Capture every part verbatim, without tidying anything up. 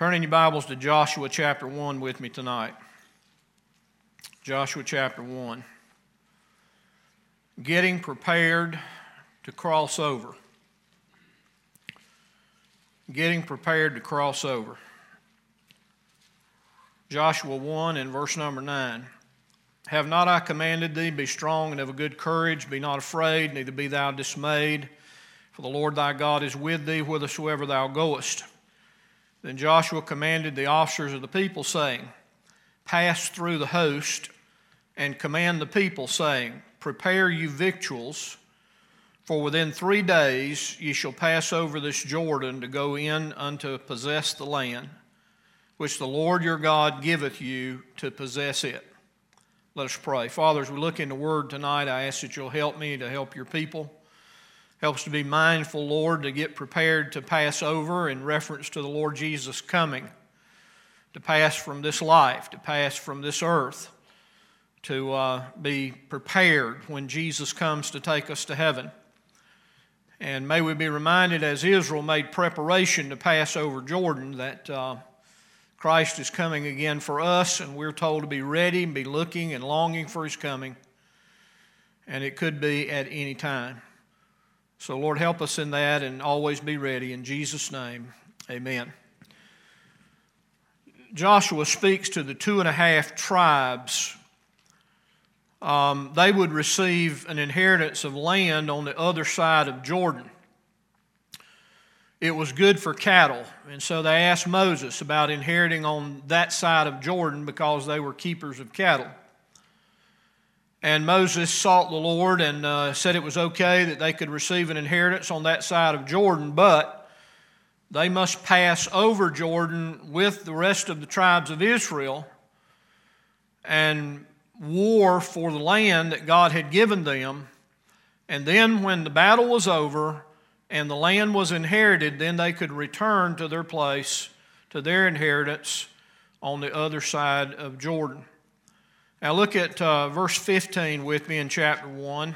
Turn in your Bibles to Joshua chapter one with me tonight. Joshua chapter one. Getting prepared to cross over. Getting prepared to cross over. Joshua one and verse number nine. Have not I commanded thee, be strong and of a good courage, be not afraid, neither be thou dismayed, for the Lord thy God is with thee whithersoever thou goest. Then Joshua commanded the officers of the people, saying, Pass through the host, and command the people, saying, Prepare you victuals, for within three days ye shall pass over this Jordan to go in unto possess the land, which the Lord your God giveth you to possess it. Let us pray. Father, as we look in the Word tonight, I ask that you'll help me to help your people. Help us to be mindful, Lord, to get prepared to pass over in reference to the Lord Jesus coming, to pass from this life, to pass from this earth, to uh, be prepared when Jesus comes to take us to heaven. And may we be reminded, as Israel made preparation to pass over Jordan, that uh, Christ is coming again for us, and we're told to be ready and be looking and longing for His coming. And it could be at any time. So, Lord, help us in that and always be ready. In Jesus' name, amen. Joshua speaks to the two and a half tribes. Um, they would receive an inheritance of land on the other side of Jordan. It was good for cattle, and so they asked Moses about inheriting on that side of Jordan because they were keepers of cattle. And Moses sought the Lord and uh, said it was okay that they could receive an inheritance on that side of Jordan, but they must pass over Jordan with the rest of the tribes of Israel and war for the land that God had given them. And then when the battle was over and the land was inherited, then they could return to their place, to their inheritance on the other side of Jordan. Now look at uh, verse fifteen with me in chapter one.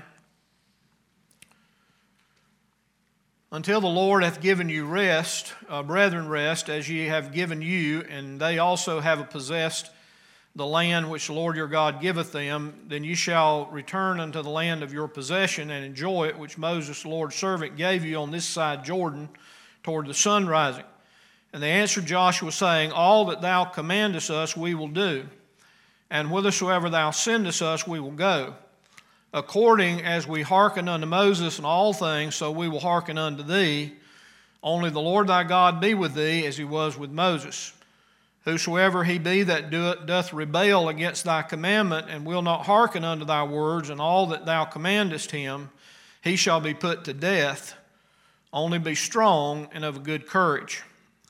Until the Lord hath given you rest, uh, brethren rest, as ye have given you, and they also have possessed the land which the Lord your God giveth them, then ye shall return unto the land of your possession and enjoy it, which Moses the Lord's servant gave you on this side Jordan toward the sun rising. And they answered Joshua, saying, All that thou commandest us we will do, and whithersoever thou sendest us, we will go. According as we hearken unto Moses in all things, so we will hearken unto thee. Only the Lord thy God be with thee, as he was with Moses. Whosoever he be that doth rebel against thy commandment, and will not hearken unto thy words, and all that thou commandest him, he shall be put to death. Only be strong and of a good courage.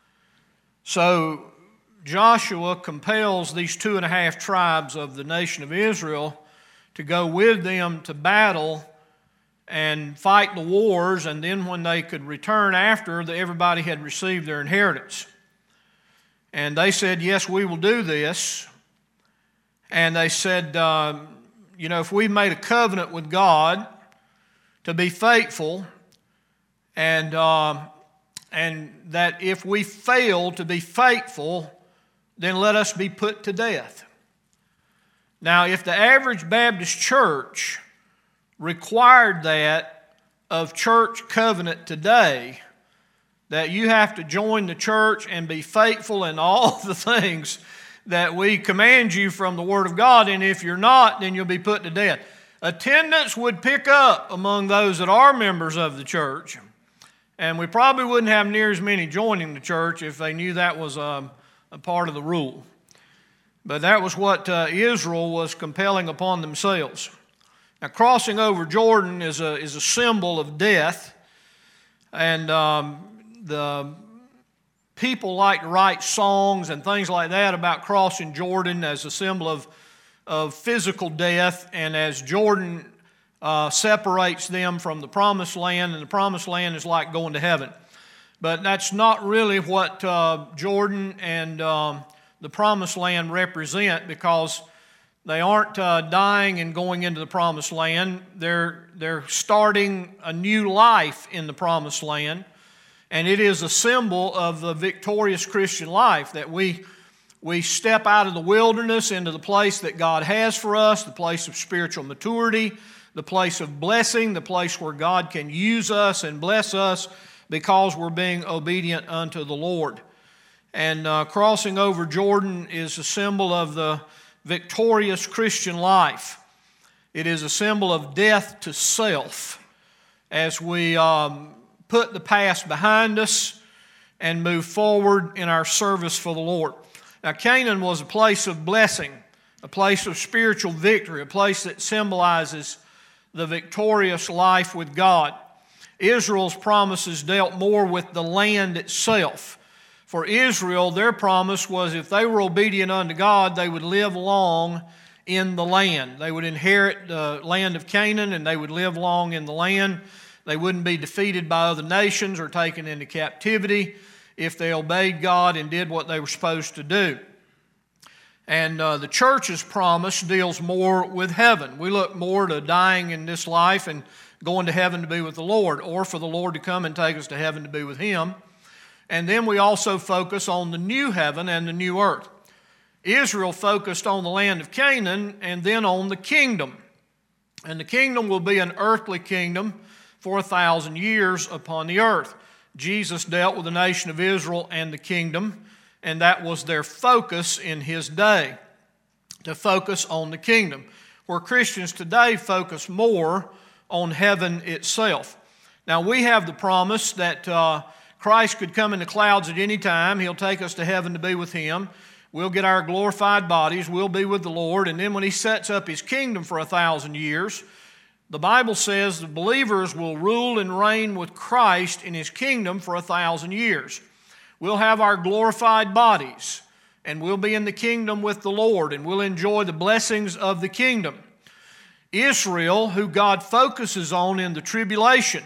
So Joshua compels these two and a half tribes of the nation of Israel to go with them to battle and fight the wars, and then when they could return after, everybody had received their inheritance. And they said, yes, we will do this. And they said, uh, you know, if we made a covenant with God to be faithful, and, uh, and that if we fail to be faithful, then let us be put to death. Now, if the average Baptist church required that of church covenant today, that you have to join the church and be faithful in all the things that we command you from the Word of God, and if you're not, then you'll be put to death. Attendance would pick up among those that are members of the church, and we probably wouldn't have near as many joining the church if they knew that was um, a part of the rule. But that was what uh, Israel was compelling upon themselves. Now, crossing over Jordan is a, is a symbol of death, and um, the people like to write songs and things like that about crossing Jordan as a symbol of, of physical death, and as Jordan uh, separates them from the promised land, and the promised land is like going to heaven. But that's not really what uh, Jordan and um, the promised land represent, because they aren't uh, dying and going into the promised land. They're, they're starting a new life in the promised land. And it is a symbol of the victorious Christian life, that we, we step out of the wilderness into the place that God has for us, the place of spiritual maturity, the place of blessing, the place where God can use us and bless us because we're being obedient unto the Lord. And uh, crossing over Jordan is a symbol of the victorious Christian life. It is a symbol of death to self as we um, put the past behind us and move forward in our service for the Lord. Now, Canaan was a place of blessing, a place of spiritual victory, a place that symbolizes the victorious life with God. Israel's promises dealt more with the land itself. For Israel, their promise was if they were obedient unto God, they would live long in the land. They would inherit the land of Canaan, and they would live long in the land. They wouldn't be defeated by other nations or taken into captivity if they obeyed God and did what they were supposed to do. And uh, the church's promise deals more with heaven. We look more to dying in this life and going to heaven to be with the Lord, or for the Lord to come and take us to heaven to be with Him. And then we also focus on the new heaven and the new earth. Israel focused on the land of Canaan and then on the kingdom. And the kingdom will be an earthly kingdom for a thousand years upon the earth. Jesus dealt with the nation of Israel and the kingdom, and that was their focus in His day, to focus on the kingdom, where Christians today focus more on heaven itself. Now, we have the promise that uh, Christ could come in the clouds at any time. He'll take us to heaven to be with Him. We'll get our glorified bodies. We'll be with the Lord. And then when He sets up His kingdom for a thousand years, the Bible says the believers will rule and reign with Christ in His kingdom for a thousand years. We'll have our glorified bodies, and we'll be in the kingdom with the Lord, and we'll enjoy the blessings of the kingdom. Israel, who God focuses on in the tribulation,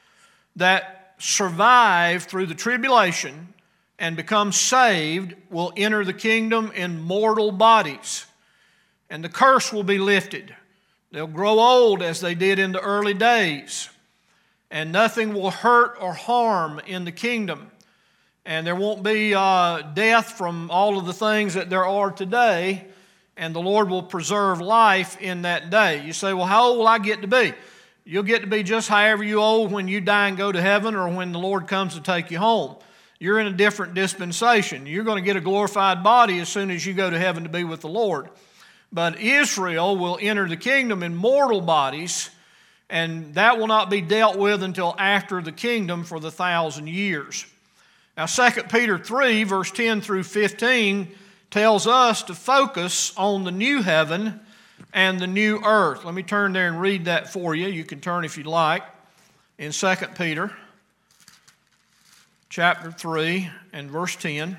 that survive through the tribulation and become saved, will enter the kingdom in mortal bodies, and the curse will be lifted. They'll grow old as they did in the early days, and nothing will hurt or harm in the kingdom. And there won't be uh, death from all of the things that there are today, and the Lord will preserve life in that day. You say, well, how old will I get to be? You'll get to be just however you old when you die and go to heaven, or when the Lord comes to take you home. You're in a different dispensation. You're going to get a glorified body as soon as you go to heaven to be with the Lord. But Israel will enter the kingdom in mortal bodies, and that will not be dealt with until after the kingdom for the thousand years. Now, Second Peter three, verse ten through fifteen, tells us to focus on the new heaven and the new earth. Let me turn there and read that for you. You can turn if you'd like. In Second Peter chapter three and verse ten.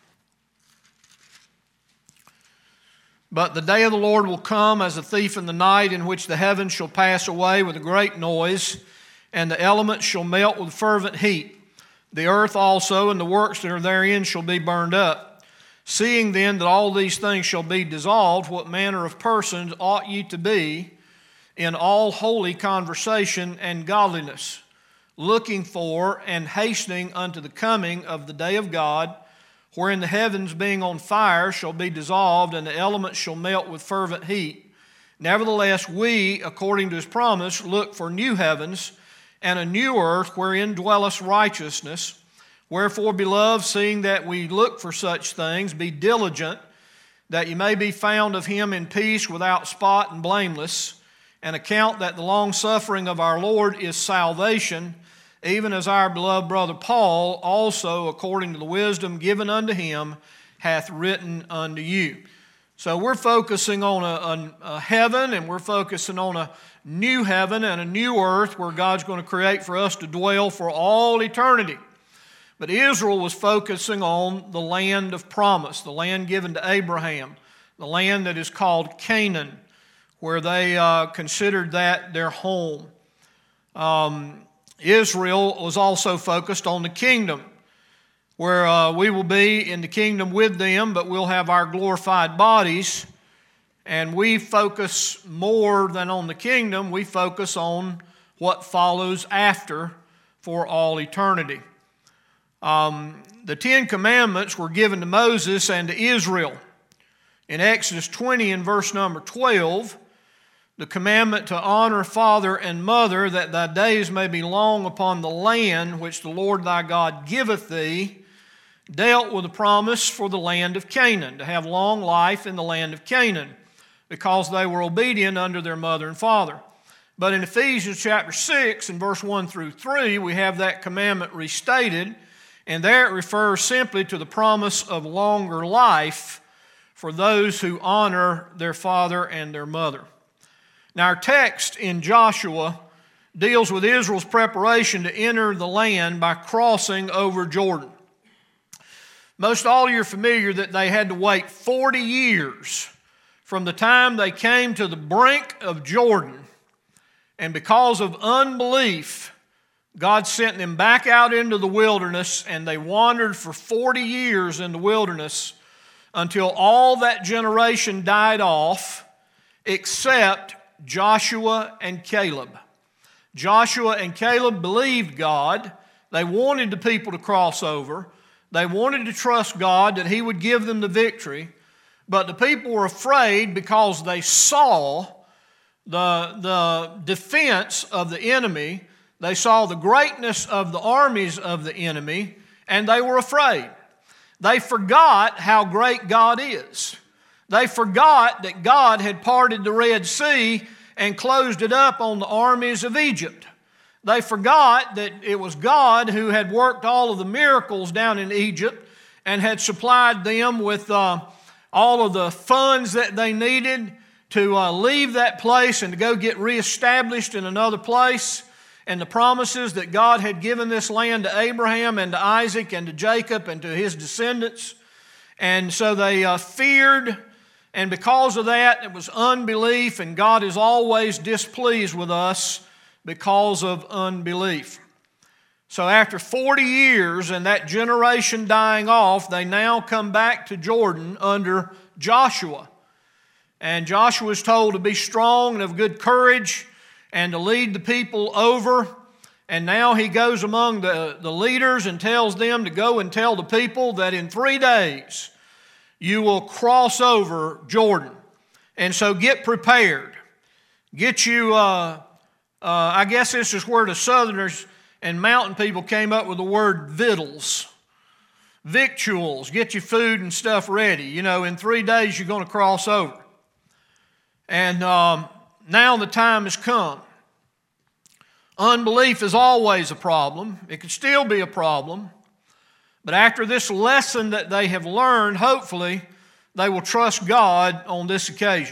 But the day of the Lord will come as a thief in the night, in which the heavens shall pass away with a great noise, and the elements shall melt with fervent heat. The earth also and the works that are therein shall be burned up. Seeing then that all these things shall be dissolved, what manner of persons ought ye to be in all holy conversation and godliness, looking for and hastening unto the coming of the day of God, wherein the heavens being on fire shall be dissolved, and the elements shall melt with fervent heat. Nevertheless, we, according to His promise, look for new heavens and a new earth wherein dwelleth righteousness. Wherefore, beloved, seeing that we look for such things, be diligent, that ye may be found of Him in peace, without spot and blameless, and account that the long-suffering of our Lord is salvation, even as our beloved brother Paul also, according to the wisdom given unto him, hath written unto you. So we're focusing on a, a, a heaven, and we're focusing on a new heaven and a new earth where God's going to create for us to dwell for all eternity. But Israel was focusing on the land of promise, the land given to Abraham, the land that is called Canaan, where they uh, considered that their home. Um, Israel was also focused on the kingdom, where uh, we will be in the kingdom with them, but we'll have our glorified bodies. And we focus more than on the kingdom. We focus on what follows after for all eternity. Um, the Ten Commandments were given to Moses and to Israel. In Exodus twenty and verse number twelve, the commandment to honor father and mother, that thy days may be long upon the land which the Lord thy God giveth thee, dealt with the promise for the land of Canaan, to have long life in the land of Canaan, because they were obedient unto their mother and father. But in Ephesians chapter six and verse one through three, we have that commandment restated, and there it refers simply to the promise of longer life for those who honor their father and their mother. Now, our text in Joshua deals with Israel's preparation to enter the land by crossing over Jordan. Most all of you are familiar that they had to wait forty years from the time they came to the brink of Jordan. And because of unbelief, God sent them back out into the wilderness, and they wandered for forty years in the wilderness until all that generation died off except Joshua and Caleb. Joshua and Caleb believed God. They wanted the people to cross over. They wanted to trust God that He would give them the victory. But the people were afraid because they saw the, the defense of the enemy. They saw the greatness of the armies of the enemy, and they were afraid. They forgot how great God is. They forgot that God had parted the Red Sea and closed it up on the armies of Egypt. They forgot that it was God who had worked all of the miracles down in Egypt and had supplied them with uh, all of the funds that they needed to uh, leave that place and to go get reestablished in another place, and the promises that God had given this land to Abraham and to Isaac and to Jacob and to his descendants. And so they uh, feared, and because of that, it was unbelief, and God is always displeased with us because of unbelief. So after forty years and that generation dying off, they now come back to Jordan under Joshua. And Joshua is told to be strong and of good courage and to lead the people over. And now he goes among the, the leaders and tells them to go and tell the people that in three days you will cross over Jordan. And so get prepared. Get you, uh, uh, I guess this is where the Southerners and mountain people came up with the word victuals. Victuals. Get your food and stuff ready. You know, in three days you're going to cross over. And um, now the time has come. Unbelief is always a problem. It can still be a problem. But after this lesson that they have learned, hopefully, they will trust God on this occasion.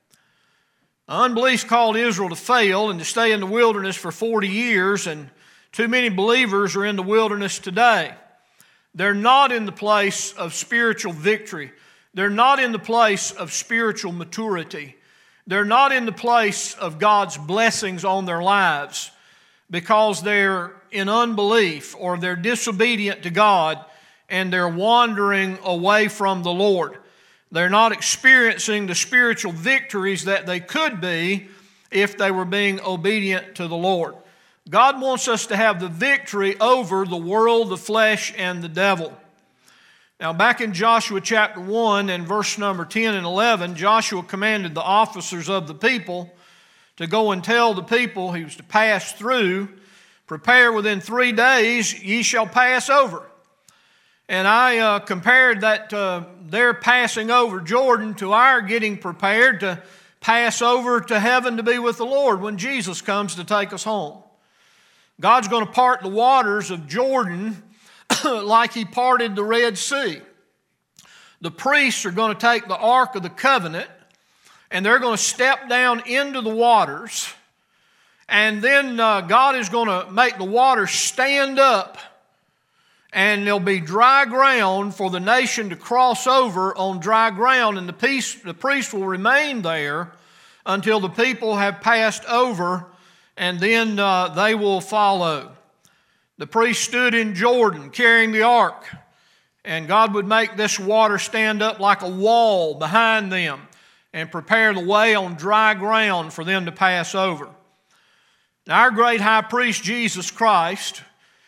Unbelief caused Israel to fail and to stay in the wilderness for forty years, and too many believers are in the wilderness today. They're not in the place of spiritual victory. They're not in the place of spiritual maturity. They're not in the place of God's blessings on their lives because they're in unbelief or they're disobedient to God and they're wandering away from the Lord. They're not experiencing the spiritual victories that they could be if they were being obedient to the Lord. God wants us to have the victory over the world, the flesh, and the devil. Now, back in Joshua chapter one and verse number ten and eleven, Joshua commanded the officers of the people to go and tell the people he was to pass through, prepare within three days, ye shall pass over. And I uh, compared that uh, their passing over Jordan to our getting prepared to pass over to heaven to be with the Lord when Jesus comes to take us home. God's going to part the waters of Jordan like He parted the Red Sea. The priests are going to take the Ark of the Covenant and they're going to step down into the waters, and then uh, God is going to make the waters stand up, and there'll be dry ground for the nation to cross over on dry ground, and the, peace, the priest will remain there until the people have passed over, and then uh, they will follow. The priest stood in Jordan carrying the ark, and God would make this water stand up like a wall behind them and prepare the way on dry ground for them to pass over. Now, our great high priest, Jesus Christ,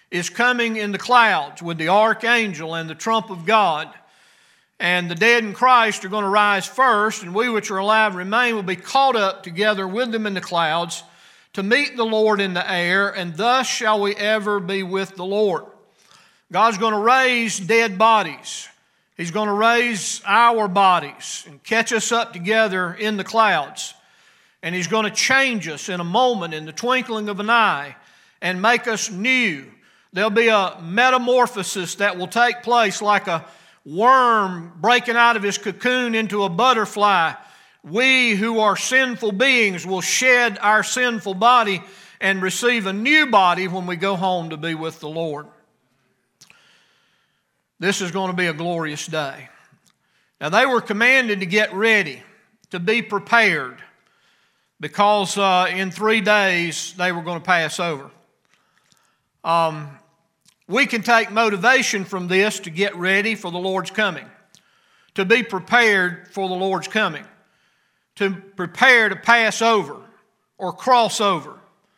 is coming in the clouds with the archangel and the trump of God. And the dead in Christ are going to rise first, and we which are alive remain will be caught up together with them in the clouds to meet the Lord in the air, and thus shall we ever be with the Lord. God's going to raise dead bodies. He's going to raise our bodies and catch us up together in the clouds. And He's going to change us in a moment, in the twinkling of an eye, and make us new. There'll be a metamorphosis that will take place like a worm breaking out of his cocoon into a butterfly. We who are sinful beings will shed our sinful body and receive a new body when we go home to be with the Lord. This is going to be a glorious day. Now, they were commanded to get ready, to be prepared, because uh, in three days they were going to pass over. Um, we can take motivation from this to get ready for the Lord's coming, to be prepared for the Lord's coming, to prepare to pass over or cross over.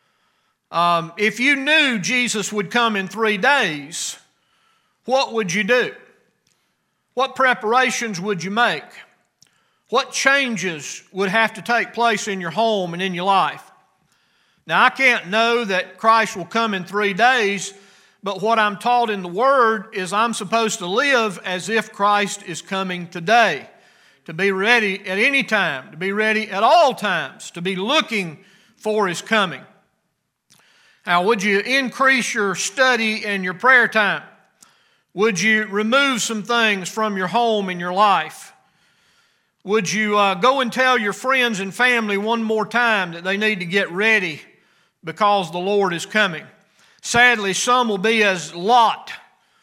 Um, if you knew Jesus would come in three days, what would you do? What preparations would you make? What changes would have to take place in your home and in your life? Now, I can't know that Christ will come in three days, but what I'm taught in the Word is I'm supposed to live as if Christ is coming today, to be ready at any time, to be ready at all times, to be looking for His coming. Now, would you increase your study and your prayer time? Would you remove some things from your home and your life? Would you uh, go and tell your friends and family one more time that they need to get ready because the Lord is coming? Sadly, some will be as Lot,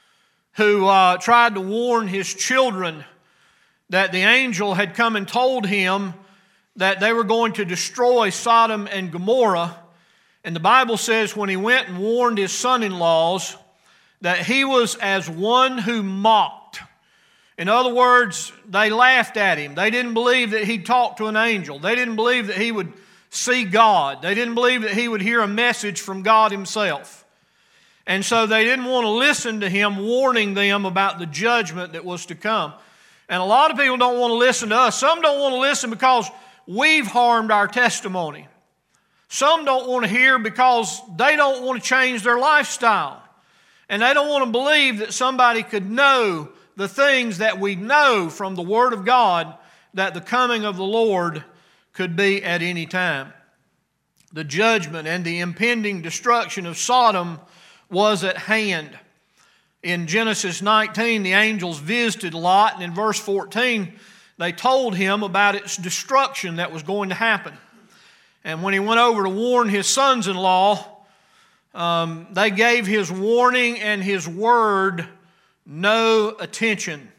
who uh, tried to warn his children that the angel had come and told him that they were going to destroy Sodom and Gomorrah. And the Bible says when he went and warned his son-in-laws that he was as one who mocked. In other words, they laughed at him. They didn't believe that he'd talk to an angel. They didn't believe that he would see God. They didn't believe that he would hear a message from God Himself. And so they didn't want to listen to him warning them about the judgment that was to come. And a lot of people don't want to listen to us. Some don't want to listen because we've harmed our testimony. Some don't want to hear because they don't want to change their lifestyle. And they don't want to believe that somebody could know the things that we know from the Word of God, that the coming of the Lord could be at any time. The judgment and the impending destruction of Sodom was at hand. In Genesis nineteen, the angels visited Lot, and in verse fourteen, they told him about its destruction that was going to happen. And when he went over to warn his sons-in-law, um, they gave his warning and his word no attention,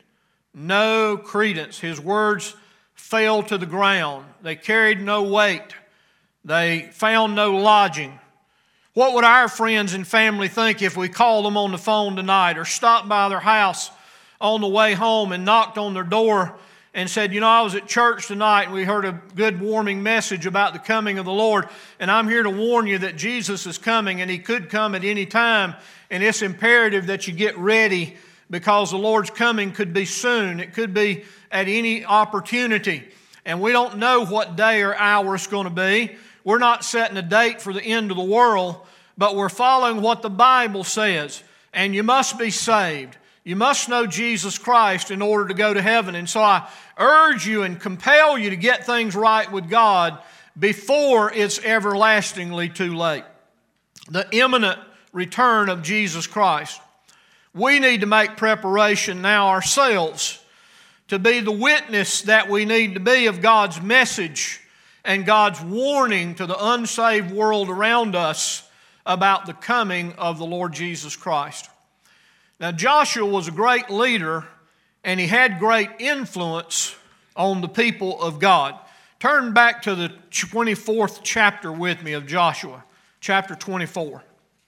no credence. His words fell to the ground. They carried no weight. They found no lodging. What would our friends and family think if we called them on the phone tonight or stopped by their house on the way home and knocked on their door and said, you know, I was at church tonight and we heard a good warming message about the coming of the Lord, and I'm here to warn you that Jesus is coming and He could come at any time, and it's imperative that you get ready because the Lord's coming could be soon. It could be at any opportunity, and we don't know what day or hour it's going to be. We're not setting a date for the end of the world, but we're following what the Bible says. And you must be saved. You must know Jesus Christ in order to go to heaven. And so I urge you and compel you to get things right with God before it's everlastingly too late. The imminent return of Jesus Christ. We need to make preparation now ourselves to be the witness that we need to be of God's message and God's warning to the unsaved world around us about the coming of the Lord Jesus Christ. Now, Joshua was a great leader, and he had great influence on the people of God. Turn back to the twenty-fourth chapter with me of Joshua, chapter twenty-four.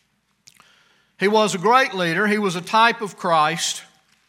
He was a great leader. He was a type of Christ.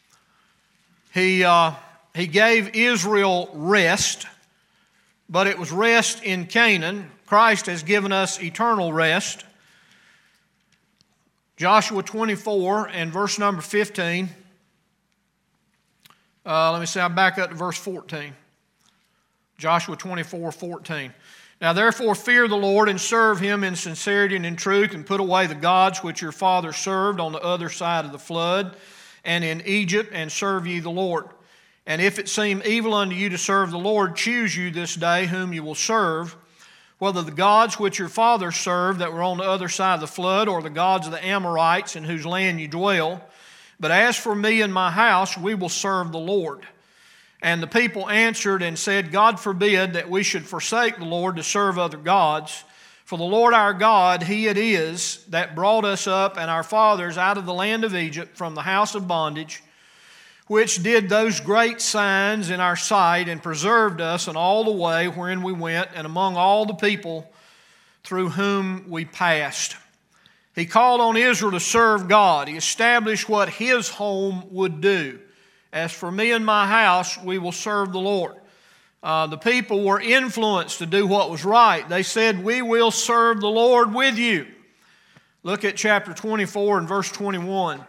He, uh, he gave Israel rest, but it was rest in Canaan. Christ has given us eternal rest. Joshua twenty-four and verse number fifteen. Uh, let me see, I'll back up to verse fourteen. Joshua twenty-four, fourteen. Now therefore fear the Lord and serve him in sincerity and in truth, and put away the gods which your fathers served on the other side of the flood and in Egypt, and serve ye the Lord. And if it seem evil unto you to serve the Lord, choose you this day whom you will serve, whether the gods which your fathers served that were on the other side of the flood, or the gods of the Amorites in whose land you dwell. But as for me and my house, we will serve the Lord. And the people answered and said, God forbid that we should forsake the Lord to serve other gods. For the Lord our God, He it is that brought us up and our fathers out of the land of Egypt from the house of bondage, which did those great signs in our sight, and preserved us in all the way wherein we went, and among all the people through whom we passed. He called on Israel to serve God. He established what His home would do. As for me and my house, we will serve the Lord. Uh, the people were influenced to do what was right. They said, we will serve the Lord with you. Look at chapter twenty-four and verse twenty-one.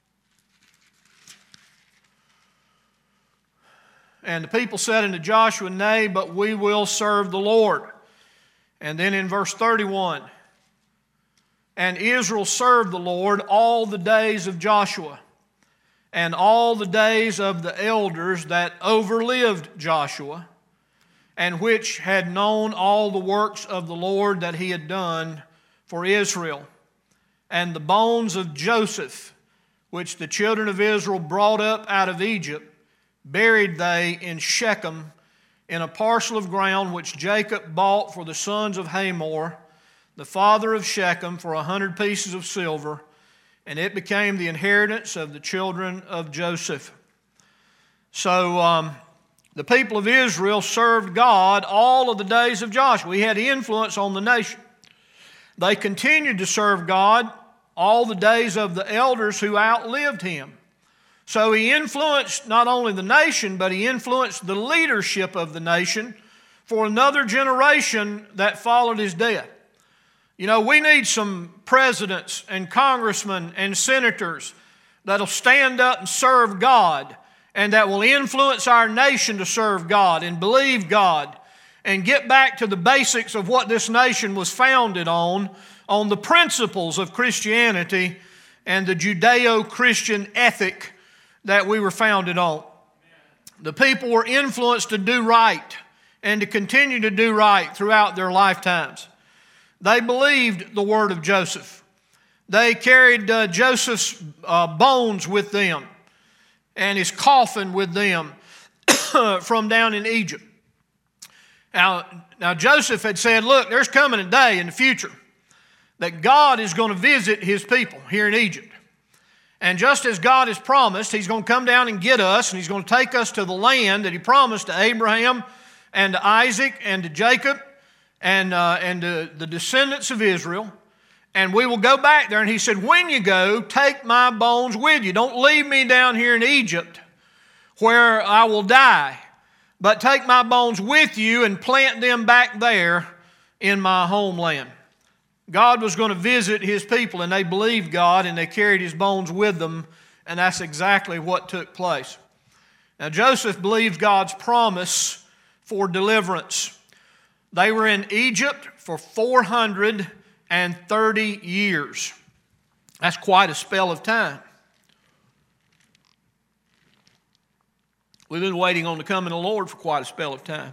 And the people said unto Joshua, nay, but we will serve the Lord. And then in verse thirty-one, and Israel served the Lord all the days of Joshua, and all the days of the elders that overlived Joshua, and which had known all the works of the Lord that He had done for Israel. And the bones of Joseph, which the children of Israel brought up out of Egypt, buried they in Shechem in a parcel of ground which Jacob bought for the sons of Hamor, the father of Shechem, for a hundred pieces of silver, and it became the inheritance of the children of Joseph. So um, the people of Israel served God all of the days of Joshua. He had influence on the nation. They continued to serve God all the days of the elders who outlived him. So he influenced not only the nation, but he influenced the leadership of the nation for another generation that followed his death. You know, we need some presidents and congressmen and senators that'll stand up and serve God, and that will influence our nation to serve God and believe God and get back to the basics of what this nation was founded on, on the principles of Christianity and the Judeo-Christian ethic that we were founded on. The people were influenced to do right and to continue to do right throughout their lifetimes. They believed the word of Joseph. They carried uh, Joseph's uh, bones with them and his coffin with them from down in Egypt. Now, now Joseph had said, look, there's coming a day in the future that God is going to visit his people here in Egypt. And just as God has promised, he's going to come down and get us, and he's going to take us to the land that he promised to Abraham and to Isaac and to Jacob and, uh, and to the descendants of Israel. And we will go back there. And he said, when you go, take my bones with you. Don't leave me down here in Egypt where I will die, but take my bones with you and plant them back there in my homeland. God was going to visit his people, and they believed God, and they carried his bones with them, and that's exactly what took place. Now, Joseph believed God's promise for deliverance. They were in Egypt for four hundred thirty years. That's quite a spell of time. We've been waiting on the coming of the Lord for quite a spell of time.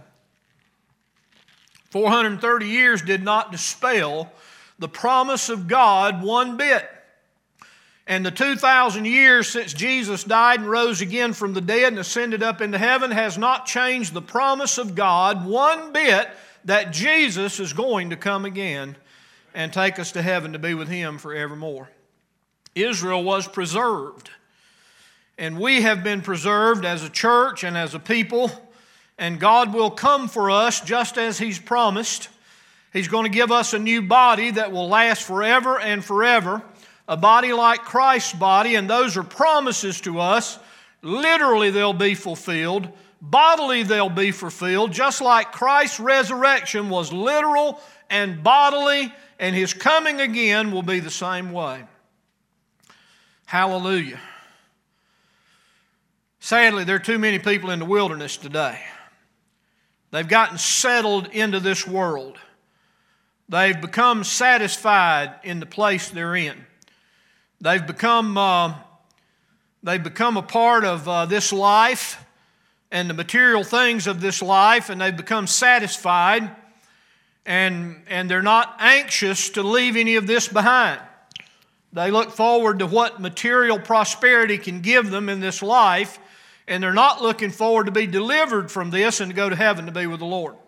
four hundred thirty years did not dispel the promise of God one bit. And the two thousand years since Jesus died and rose again from the dead and ascended up into heaven has not changed the promise of God one bit that Jesus is going to come again and take us to heaven to be with him forevermore. Israel was preserved. And we have been preserved as a church and as a people. And God will come for us just as he's promised. He's going to give us a new body that will last forever and forever. A body like Christ's body, and those are promises to us. Literally they'll be fulfilled. Bodily they'll be fulfilled, just like Christ's resurrection was literal and bodily, and his coming again will be the same way. Hallelujah. Sadly, there are too many people in the wilderness today. They've gotten settled into this world. They've become satisfied in the place they're in. They've become, uh, they've become a part of uh, this life and the material things of this life, and they've become satisfied, and, and they're not anxious to leave any of this behind. They look forward to what material prosperity can give them in this life, and they're not looking forward to be delivered from this and to go to heaven to be with the Lord.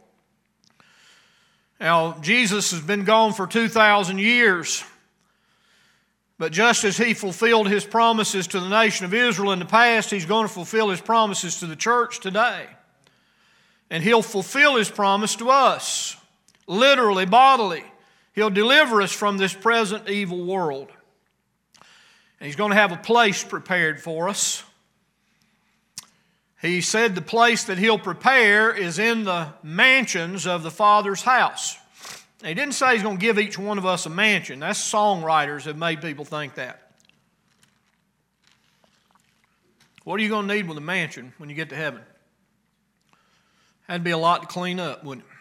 Now, Jesus has been gone for two thousand years, but just as He fulfilled His promises to the nation of Israel in the past, He's going to fulfill His promises to the church today. And He'll fulfill His promise to us, literally, bodily. He'll deliver us from this present evil world. And He's going to have a place prepared for us. He said the place that He'll prepare is in the mansions of the Father's house. He didn't say He's going to give each one of us a mansion. That's songwriters have made people think that. What are you going to need with a mansion when you get to heaven? That'd be a lot to clean up, wouldn't it?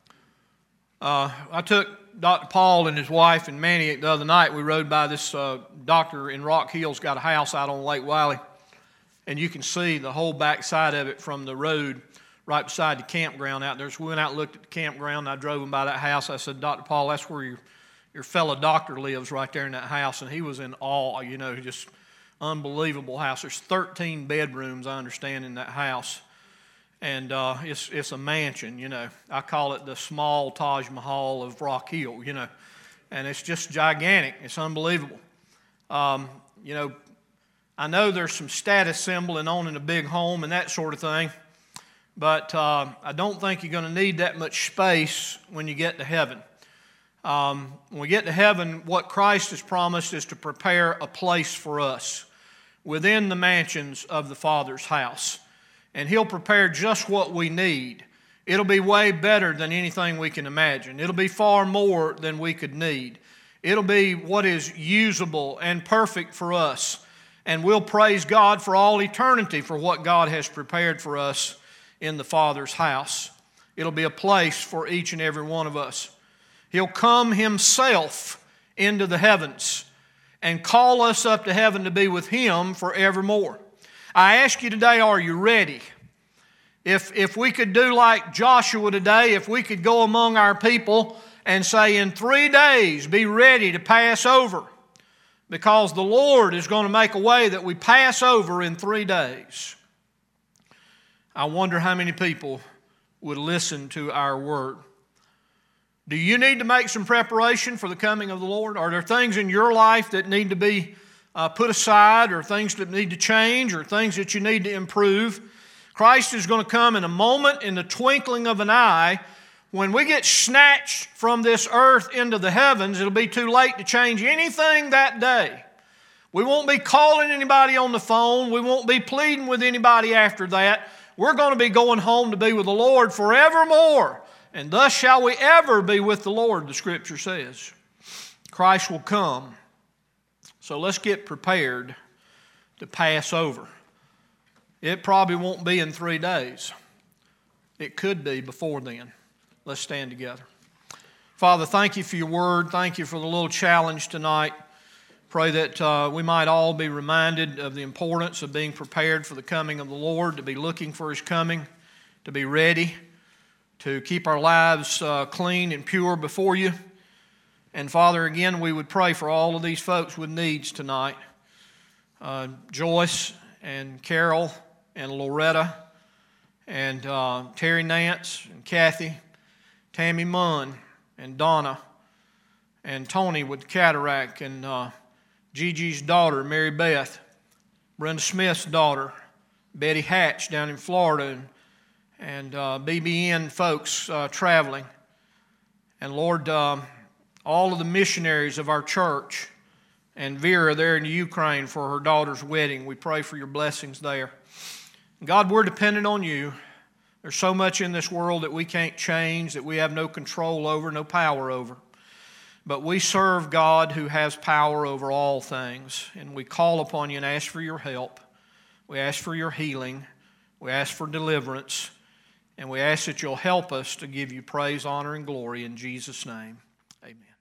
Uh, I took Doctor Paul and his wife and Manny the other night. We rode by this uh, doctor in Rock Hill's got a house out on Lake Wiley. And you can see the whole back side of it from the road right beside the campground out there. So we went out and looked at the campground, and I drove him by that house. I said, Doctor Paul, that's where your, your fellow doctor lives, right there in that house. And he was in awe, you know, just unbelievable house. There's thirteen bedrooms, I understand, in that house. And uh, it's, it's a mansion, you know. I call it the small Taj Mahal of Rock Hill, you know. And it's just gigantic. It's unbelievable. Um, you know, I know there's some status symbol in owning a big home and that sort of thing, but uh, I don't think you're going to need that much space when you get to heaven. Um, when we get to heaven, what Christ has promised is to prepare a place for us within the mansions of the Father's house. And He'll prepare just what we need. It'll be way better than anything we can imagine. It'll be far more than we could need. It'll be what is usable and perfect for us. And we'll praise God for all eternity for what God has prepared for us in the Father's house. It'll be a place for each and every one of us. He'll come Himself into the heavens and call us up to heaven to be with Him forevermore. I ask you today, are you ready? If, if we could do like Joshua today, if we could go among our people and say, in three days, be ready to pass over. Because the Lord is going to make a way that we pass over in three days. I wonder how many people would listen to our word. Do you need to make some preparation for the coming of the Lord? Are there things in your life that need to be uh, put aside, or things that need to change, or things that you need to improve? Christ is going to come in a moment, in the twinkling of an eye. When we get snatched from this earth into the heavens, it'll be too late to change anything that day. We won't be calling anybody on the phone. We won't be pleading with anybody after that. We're going to be going home to be with the Lord forevermore. And thus shall we ever be with the Lord, the Scripture says. Christ will come. So let's get prepared to pass over. It probably won't be in three days. It could be before then. Let's stand together. Father, thank You for Your word. Thank You for the little challenge tonight. Pray that uh, we might all be reminded of the importance of being prepared for the coming of the Lord, to be looking for His coming, to be ready, to keep our lives uh, clean and pure before You. And Father, again, we would pray for all of these folks with needs tonight. Uh, Joyce and Carol and Loretta and uh, Terry Nance and Kathy, Tammy Munn and Donna and Tony with cataract, and uh, Gigi's daughter, Mary Beth, Brenda Smith's daughter, Betty Hatch down in Florida, and, and uh, B B N folks uh, traveling. And Lord, uh, all of the missionaries of our church, and Vera there in the Ukraine for her daughter's wedding, we pray for Your blessings there. God, we're dependent on You. There's so much in this world that we can't change, that we have no control over, no power over. But we serve God who has power over all things, and we call upon you and ask for your help. We ask for your healing. We ask for deliverance. And we ask that you'll help us to give you praise, honor, and glory in Jesus' name. Amen.